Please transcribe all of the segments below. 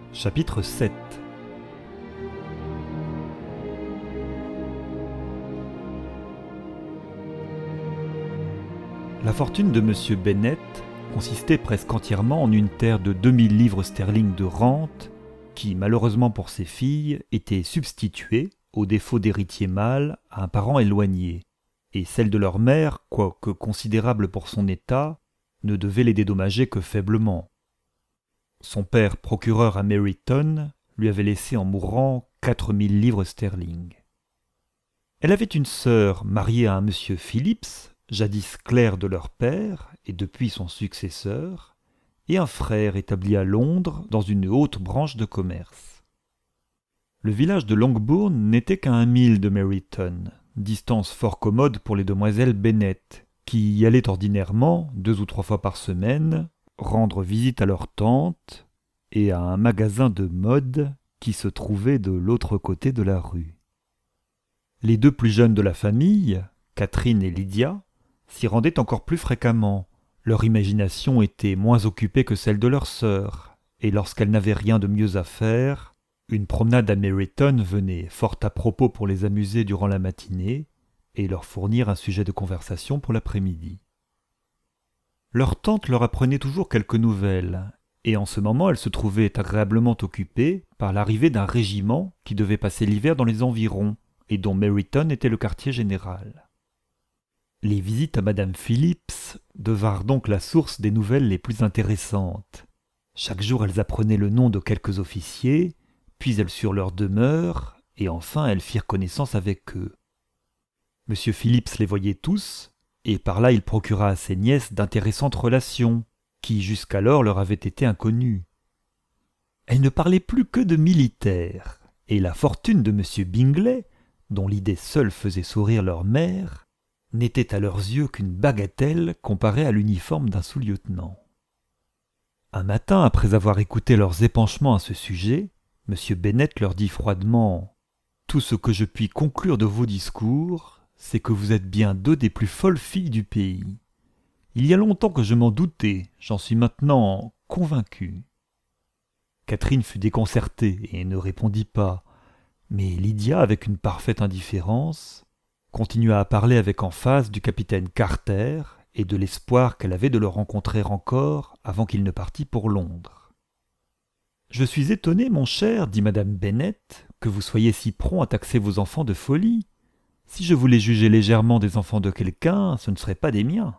Chapitre 7. La fortune de M. Bennet consistait presque entièrement en une terre de 2000 livres sterling de rente qui, malheureusement pour ses filles, était substituée, au défaut d'héritier mâle, à un parent éloigné, et celle de leur mère, quoique considérable pour son état, ne devait les dédommager que faiblement. Son père, procureur à Meryton, lui avait laissé en mourant 4000 livres sterling. Elle avait une sœur mariée à un monsieur Phillips, jadis clerc de leur père et depuis son successeur, et un frère établi à Londres dans une haute branche de commerce. Le village de Longbourn n'était qu'à 1 mille de Meryton, distance fort commode pour les demoiselles Bennet, qui y allaient ordinairement, 2 ou 3 fois par semaine, rendre visite à leur tante et à un magasin de mode qui se trouvait de l'autre côté de la rue. Les 2 plus jeunes de la famille, Catherine et Lydia, s'y rendaient encore plus fréquemment. Leur imagination était moins occupée que celle de leur sœur, et lorsqu'elles n'avaient rien de mieux à faire, une promenade à Meryton venait fort à propos pour les amuser durant la matinée et leur fournir un sujet de conversation pour l'après-midi. Leur tante leur apprenait toujours quelques nouvelles, et en ce moment elle se trouvait agréablement occupée par l'arrivée d'un régiment qui devait passer l'hiver dans les environs, et dont Meryton était le quartier général. Les visites à Madame Phillips devinrent donc la source des nouvelles les plus intéressantes. Chaque jour elles apprenaient le nom de quelques officiers, puis elles surent leur demeure, et enfin elles firent connaissance avec eux. Monsieur Phillips les voyait tous, et par là il procura à ses nièces d'intéressantes relations, qui jusqu'alors leur avaient été inconnues. Elles ne parlaient plus que de militaires, et la fortune de monsieur Bingley, dont l'idée seule faisait sourire leur mère, n'était à leurs yeux qu'une bagatelle comparée à l'uniforme d'un sous-lieutenant. Un matin, après avoir écouté leurs épanchements à ce sujet, M. Bennet leur dit froidement « Tout ce que je puis conclure de vos discours, c'est que vous êtes bien 2 des plus folles filles du pays. Il y a longtemps que je m'en doutais, j'en suis maintenant convaincu. » Catherine fut déconcertée et ne répondit pas, mais Lydia, avec une parfaite indifférence, continua à parler avec emphase du capitaine Carter et de l'espoir qu'elle avait de le rencontrer encore avant qu'il ne partît pour Londres. « Je suis étonnée, mon cher, dit madame Bennet, que vous soyez si prompt à taxer vos enfants de folie. Si je voulais juger légèrement des enfants de quelqu'un, ce ne seraient pas des miens.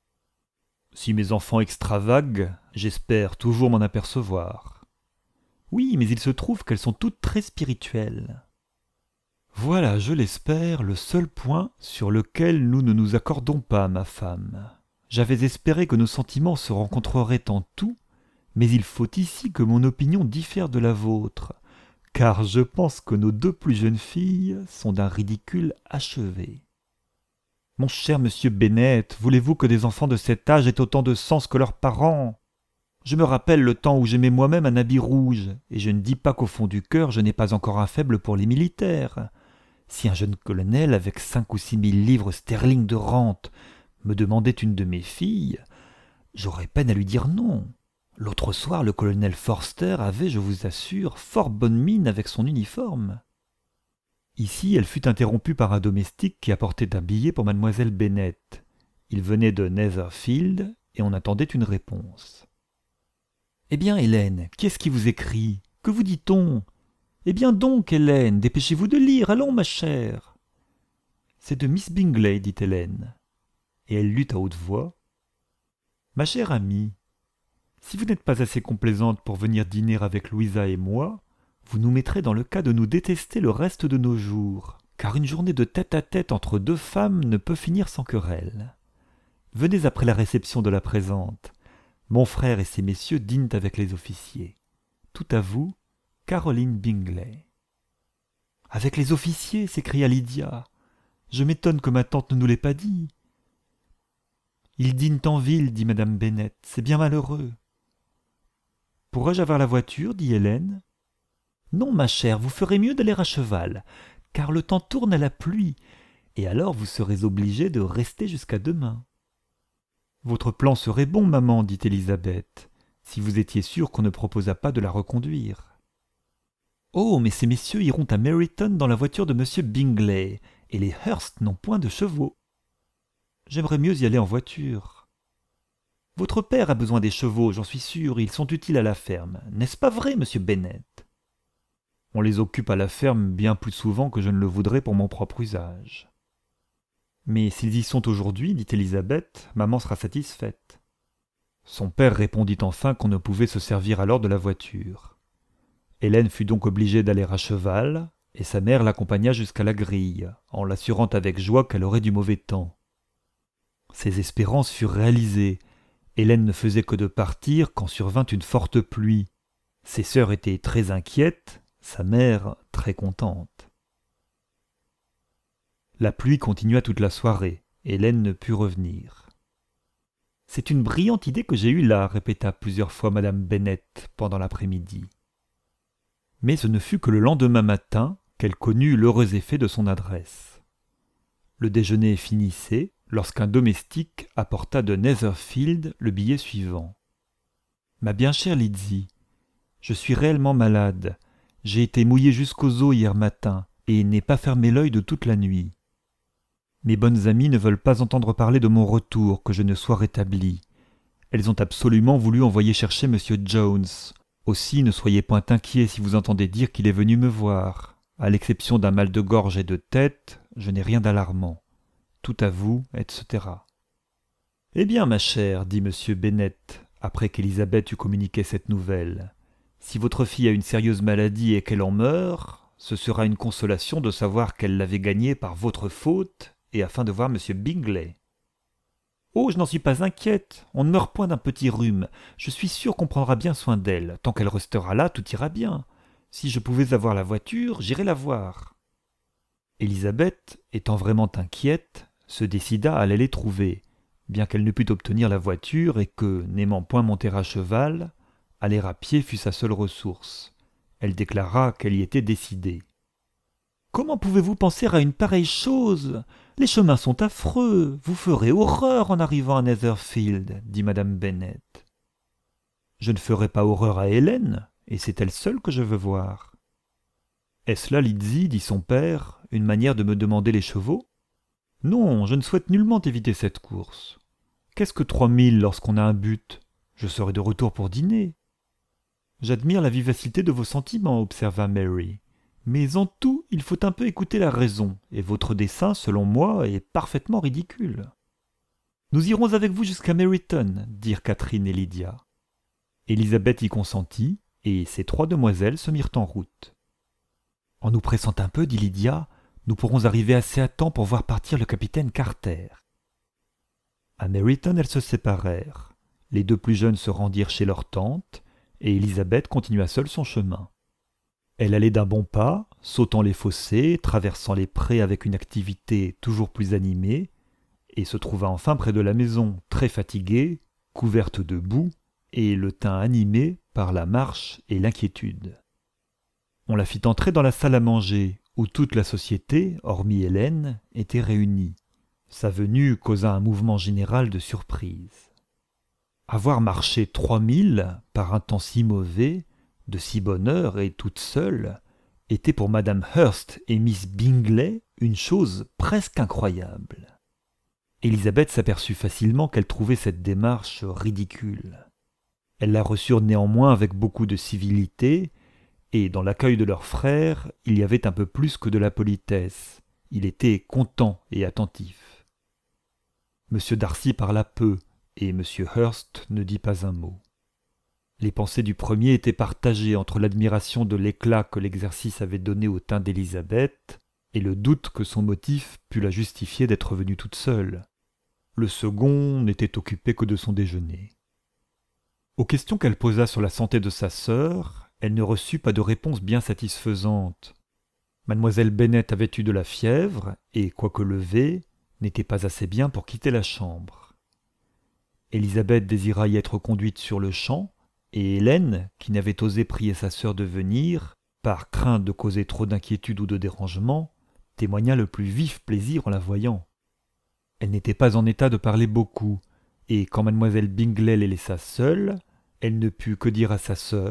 Si mes enfants extravaguent, j'espère toujours m'en apercevoir. Oui, mais il se trouve qu'elles sont toutes très spirituelles. Voilà, je l'espère, le seul point sur lequel nous ne nous accordons pas, ma femme. J'avais espéré que nos sentiments se rencontreraient en tout, mais il faut ici que mon opinion diffère de la vôtre, car je pense que nos 2 plus jeunes filles sont d'un ridicule achevé. Mon cher monsieur Bennet, voulez-vous que des enfants de cet âge aient autant de sens que leurs parents ? Je me rappelle le temps où j'aimais moi-même un habit rouge, et je ne dis pas qu'au fond du cœur je n'ai pas encore un faible pour les militaires. Si un jeune colonel avec 5 ou 6 000 livres sterling de rente me demandait une de mes filles, j'aurais peine à lui dire non. L'autre soir, le colonel Forster avait, je vous assure, fort bonne mine avec son uniforme. » Ici, elle fut interrompue par un domestique qui apportait un billet pour mademoiselle Bennet. Il venait de Netherfield et on attendait une réponse. « Eh bien, Hélène, qui est-ce qui vous écrit ? Que vous dit-on ? Eh bien donc, Hélène, dépêchez-vous de lire, allons, ma chère. » « C'est de Miss Bingley, dit Hélène. Et elle lut à haute voix. « Ma chère amie, si vous n'êtes pas assez complaisante pour venir dîner avec Louisa et moi, vous nous mettrez dans le cas de nous détester le reste de nos jours, car une journée de tête-à-tête entre 2 femmes ne peut finir sans querelle. Venez après la réception de la présente. Mon frère et ces messieurs dînent avec les officiers. Tout à vous, Caroline Bingley. »« Avec les officiers » s'écria Lydia. « Je m'étonne que ma tante ne nous l'ait pas dit. »« Ils dînent en ville, dit madame Bennet. C'est bien malheureux. »« Pourrais-je avoir la voiture, dit Hélène. »« Non, ma chère, vous ferez mieux d'aller à cheval, car le temps tourne à la pluie, et alors vous serez obligée de rester jusqu'à demain. »« Votre plan serait bon, maman, dit Élisabeth, si vous étiez sûre qu'on ne proposât pas de la reconduire. » Oh, mais ces messieurs iront à Meryton dans la voiture de M. Bingley, et les Hurst n'ont point de chevaux. J'aimerais mieux y aller en voiture. Votre père a besoin des chevaux, j'en suis sûr, ils sont utiles à la ferme. N'est-ce pas vrai, monsieur Bennet? On les occupe à la ferme bien plus souvent que je ne le voudrais pour mon propre usage. Mais s'ils y sont aujourd'hui, dit Élisabeth, maman sera satisfaite. Son père répondit enfin qu'on ne pouvait se servir alors de la voiture. Hélène fut donc obligée d'aller à cheval, et sa mère l'accompagna jusqu'à la grille, en l'assurant avec joie qu'elle aurait du mauvais temps. Ses espérances furent réalisées. Hélène ne faisait que de partir quand survint une forte pluie. Ses sœurs étaient très inquiètes, sa mère très contente. La pluie continua toute la soirée. Hélène ne put revenir. « C'est une brillante idée que j'ai eue là, » répéta plusieurs fois madame Bennet pendant l'après-midi. Mais ce ne fut que le lendemain matin qu'elle connut l'heureux effet de son adresse. Le déjeuner finissait lorsqu'un domestique apporta de Netherfield le billet suivant. « Ma bien chère Lizzie, je suis réellement malade. J'ai été mouillé jusqu'aux os hier matin et n'ai pas fermé l'œil de toute la nuit. Mes bonnes amies ne veulent pas entendre parler de mon retour, que je ne sois rétabli. Elles ont absolument voulu envoyer chercher M. Jones. Aussi ne soyez point inquiets si vous entendez dire qu'il est venu me voir. À l'exception d'un mal de gorge et de tête, je n'ai rien d'alarmant. Tout à vous, etc. » « Eh bien, ma chère, dit M. Bennet, après qu'Élisabeth eut communiqué cette nouvelle, si votre fille a une sérieuse maladie et qu'elle en meurt, ce sera une consolation de savoir qu'elle l'avait gagnée par votre faute et afin de voir M. Bingley. Oh, je n'en suis pas inquiète, on ne meurt point d'un petit rhume. Je suis sûre qu'on prendra bien soin d'elle. Tant qu'elle restera là, tout ira bien. Si je pouvais avoir la voiture, j'irais la voir. » Élisabeth, étant vraiment inquiète, se décida à aller les trouver, bien qu'elle ne pût obtenir la voiture et que, n'aimant point monter à cheval, aller à pied fut sa seule ressource. Elle déclara qu'elle y était décidée. « Comment pouvez-vous penser à une pareille chose ? Les chemins sont affreux, vous ferez horreur en arrivant à Netherfield, dit madame Bennet. Je ne ferai pas horreur à Hélène, et c'est elle seule que je veux voir. Est-ce là, Lizzie, dit son père, une manière de me demander les chevaux? Non, je ne souhaite nullement éviter cette course. Qu'est-ce que 3000 lorsqu'on a un but? Je serai de retour pour dîner. J'admire la vivacité de vos sentiments, observa Mary. Mais en tout, il faut un peu écouter la raison, et votre dessein, selon moi, est parfaitement ridicule. Nous irons avec vous jusqu'à Meryton, dirent Catherine et Lydia. Élisabeth y consentit, et ces 3 demoiselles se mirent en route. En nous pressant un peu, dit Lydia, nous pourrons arriver assez à temps pour voir partir le capitaine Carter. À Meryton, elles se séparèrent. Les 2 plus jeunes se rendirent chez leur tante, et Élisabeth continua seule son chemin. Elle allait d'un bon pas, sautant les fossés, traversant les prés avec une activité toujours plus animée, et se trouva enfin près de la maison, très fatiguée, couverte de boue, et le teint animé par la marche et l'inquiétude. On la fit entrer dans la salle à manger, où toute la société, hormis Hélène, était réunie. Sa venue causa un mouvement général de surprise. Avoir marché 3000 par un temps si mauvais, de si bonne heure et toute seule, était pour madame Hurst et miss Bingley une chose presque incroyable. Élisabeth s'aperçut facilement qu'elle trouvait cette démarche ridicule. Elles la reçurent néanmoins avec beaucoup de civilité, et dans l'accueil de leur frère, il y avait un peu plus que de la politesse. Il était content et attentif. M. Darcy parla peu, et M. Hurst ne dit pas un mot. Les pensées du premier étaient partagées entre l'admiration de l'éclat que l'exercice avait donné au teint d'Élisabeth et le doute que son motif pût la justifier d'être venue toute seule. Le second n'était occupé que de son déjeuner. Aux questions qu'elle posa sur la santé de sa sœur, elle ne reçut pas de réponse bien satisfaisante. Mademoiselle Bennet avait eu de la fièvre et, quoique levée, n'était pas assez bien pour quitter la chambre. Élisabeth désira y être conduite sur-le-champ, et Hélène, qui n'avait osé prier sa sœur de venir, par crainte de causer trop d'inquiétude ou de dérangement, témoigna le plus vif plaisir en la voyant. Elle n'était pas en état de parler beaucoup, et quand mademoiselle Bingley les laissa seuls, elle ne put que dire à sa sœur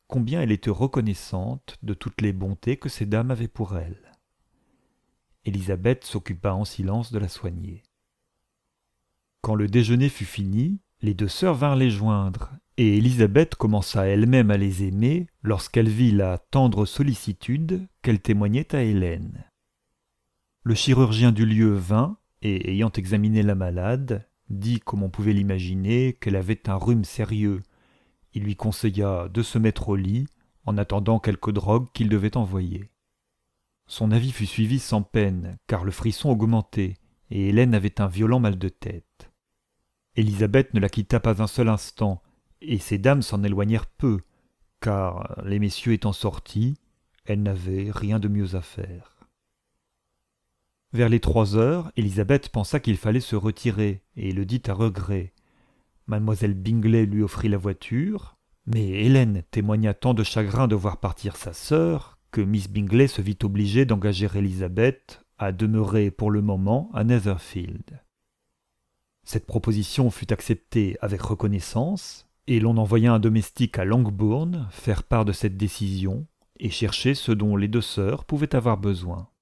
combien elle était reconnaissante de toutes les bontés que ces dames avaient pour elle. Élisabeth s'occupa en silence de la soigner. Quand le déjeuner fut fini, les deux sœurs vinrent les joindre, et Élisabeth commença elle-même à les aimer lorsqu'elle vit la tendre sollicitude qu'elle témoignait à Hélène. Le chirurgien du lieu vint, et ayant examiné la malade, dit, comme on pouvait l'imaginer, qu'elle avait un rhume sérieux. Il lui conseilla de se mettre au lit, en attendant quelque drogue qu'il devait envoyer. Son avis fut suivi sans peine, car le frisson augmentait, et Hélène avait un violent mal de tête. Élisabeth ne la quitta pas un seul instant, et ces dames s'en éloignèrent peu, car, les messieurs étant sortis, elles n'avaient rien de mieux à faire. Vers les 3 heures, Élisabeth pensa qu'il fallait se retirer, et le dit à regret. Mademoiselle Bingley lui offrit la voiture, mais Hélène témoigna tant de chagrin de voir partir sa sœur que Miss Bingley se vit obligée d'engager Élisabeth à demeurer pour le moment à Netherfield. Cette proposition fut acceptée avec reconnaissance, et l'on envoya un domestique à Longbourn faire part de cette décision et chercher ce dont les deux sœurs pouvaient avoir besoin.